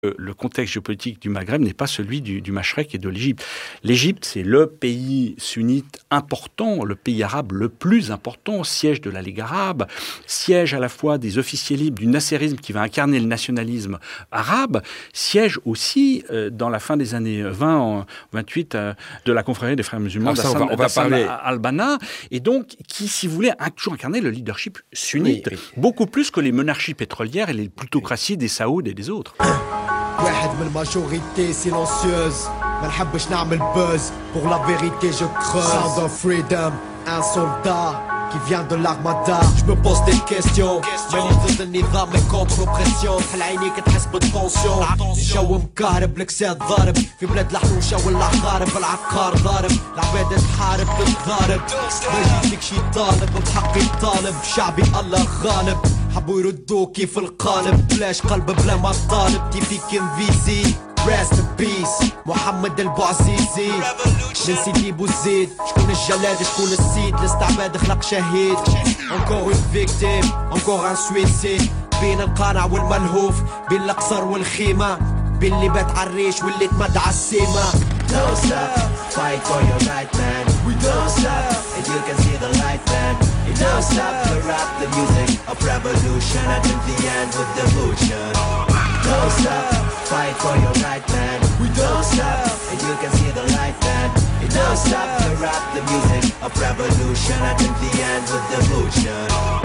Le contexte géopolitique du Maghreb n'est pas celui du Mashrek et de l'Égypte. L'Égypte, c'est le pays sunnite important, le pays arabe le plus important, siège de la Ligue arabe, siège à la fois des officiers libres du nasserisme qui va incarner le nationalisme arabe, siège aussi dans la fin des années 28 de la confrérie des frères musulmans d'Hassan al-Banna, et donc qui, si vous voulez, a toujours incarné le leadership sunnite, beaucoup plus que les monarchies pétrolières et les plutocraties des Saouds et des autres. واحد من الماجوريتي سيلونسيوز ما نحبش نعمل بوز pour la vérité je creuse Sound of freedom un soldat qui vient de l'armada je me pose des questions ماني ضد النظام mais contre l'oppression بحال عينيك تحس بالتونسيون الجو مكهرب الكساد ضارب في بلاد الحنوشه ولا غارب العقار ضارب العباد تحارب تتضارب ما يجيك شي طالب بحقي طالب شعبي الله غالب حبوا يردوه كيف القالب بلاش قلب بلا ما طالب تيفيك انفيزي Rest in peace محمد البوعزيزي من سيدي بوزيد شكون الجلاد شكون السيد الاستعباد خلق شهيد Encore une victime Encore un suicide بين القانع والملهوف بين القصر والخيمة بين اللي بات عالريش واللي تمد عالسيمة Don't stop, fight for your right man We don't stop, and you can see the light man You don't stop to rap the music of revolution Until the end with devotion Don't stop, fight for your right man We don't stop, and you can see the light man You don't stop to rap the music of revolution Until the end with devotion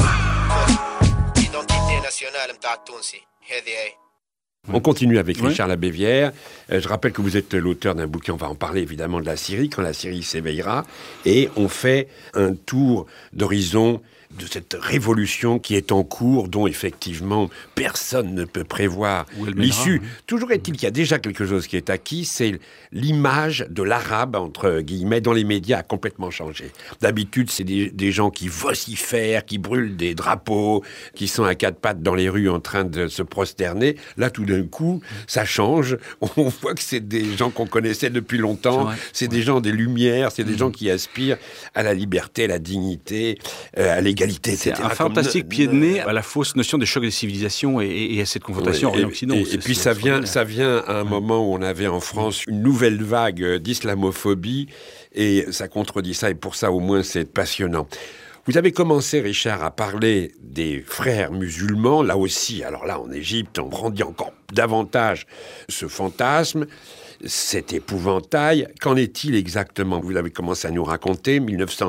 Identité nationale متاع التونسي هذه هي On continue avec Richard Labévière. Je rappelle que vous êtes l'auteur d'un bouquin, on va en parler évidemment, de la Syrie, quand la Syrie s'éveillera. Et on fait un tour d'horizon de cette révolution qui est en cours, dont effectivement personne ne peut prévoir l'issue. Toujours est-il qu'il y a déjà quelque chose qui est acquis, c'est l'image de l'arabe, entre guillemets, dans les médias a complètement changé. D'habitude, c'est des gens qui vocifèrent, qui brûlent des drapeaux, qui sont à quatre pattes dans les rues en train de se prosterner. Là, tout d'un coup, ça change. On voit que c'est des gens qu'on connaissait depuis longtemps. C'est des gens des Lumières, c'est des gens qui aspirent à la liberté, à la dignité, à l'égalité. C'est un fantastique pied de nez à la fausse notion des chocs des civilisations et à cette confrontation Orient-Occident. Et puis ça vient à un moment où on avait en France une nouvelle vague d'islamophobie et ça contredit ça et pour ça au moins c'est passionnant. Vous avez commencé, Richard, à parler des frères musulmans, là aussi, alors là en Égypte, on brandit encore davantage ce fantasme. Cet épouvantail, qu'en est-il exactement? Vous avez commencé à nous raconter,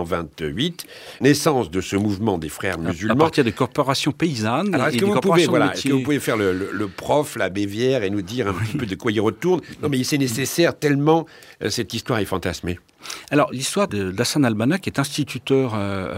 1928, naissance de ce mouvement des frères musulmans. À partir des corporations paysannes. Alors, est-ce que vous pouvez faire le prof, la Bévière, et nous dire un petit peu de quoi il retourne? Non, mais c'est nécessaire tellement cette histoire est fantasmée. Alors, l'histoire d'Hassan al-Banna, qui est instituteur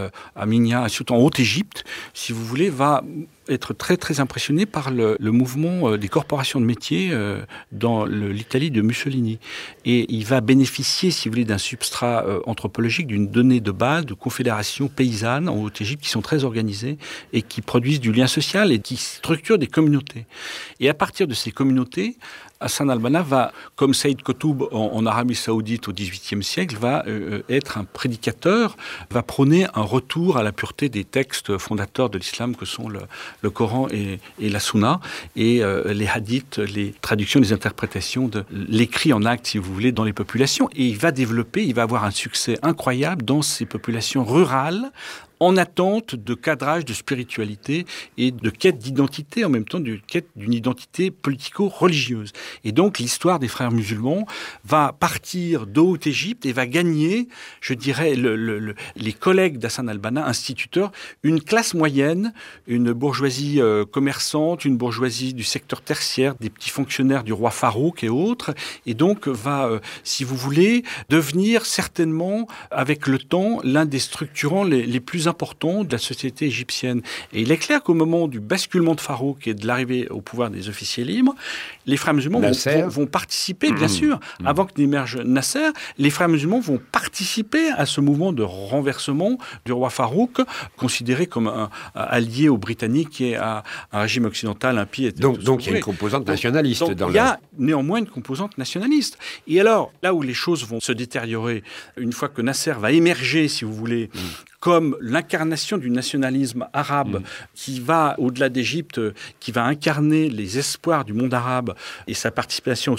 à Minya, surtout en Haute-Égypte, si vous voulez, va être très, très impressionné par le mouvement des corporations de métiers dans l'Italie de Mussolini. Et il va bénéficier, si vous voulez, d'un substrat anthropologique, d'une donnée de base de confédérations paysannes en Haute-Égypte qui sont très organisées et qui produisent du lien social et qui structurent des communautés. Et à partir de ces communautés, Hassan al-Banna va, comme Saïd Qutb en Arabie Saoudite au XVIIIe siècle, va être un prédicateur, va prôner un retour à la pureté des textes fondateurs de l'islam que sont le Coran et la Sunna, et les hadiths, les traductions, les interprétations de l'écrit en acte, si vous voulez, dans les populations. Et il va avoir un succès incroyable dans ces populations rurales, en attente de cadrage de spiritualité et de quête d'identité, en même temps de quête d'une identité politico-religieuse. Et donc l'histoire des frères musulmans va partir de Haute-Égypte et va gagner, je dirais, les collègues d'Hassan al-Banna, instituteurs, une classe moyenne, une bourgeoisie commerçante, une bourgeoisie du secteur tertiaire, des petits fonctionnaires du roi Farouk et autres, et donc va, si vous voulez, devenir certainement, avec le temps, l'un des structurants les plus importants de la société égyptienne. Et il est clair qu'au moment du basculement de Farouk et de l'arrivée au pouvoir des officiers libres, les frères musulmans vont participer, bien sûr, avant que n'émerge Nasser, les frères musulmans vont participer à ce mouvement de renversement du roi Farouk, considéré comme un allié aux Britanniques et à un régime occidental impie. Donc il y a une composante nationaliste. Il y a néanmoins une composante nationaliste. Et alors, là où les choses vont se détériorer, une fois que Nasser va émerger, si vous voulez, comme l'incarnation du nationalisme arabe qui va au-delà d'Égypte, qui va incarner les espoirs du monde arabe et sa participation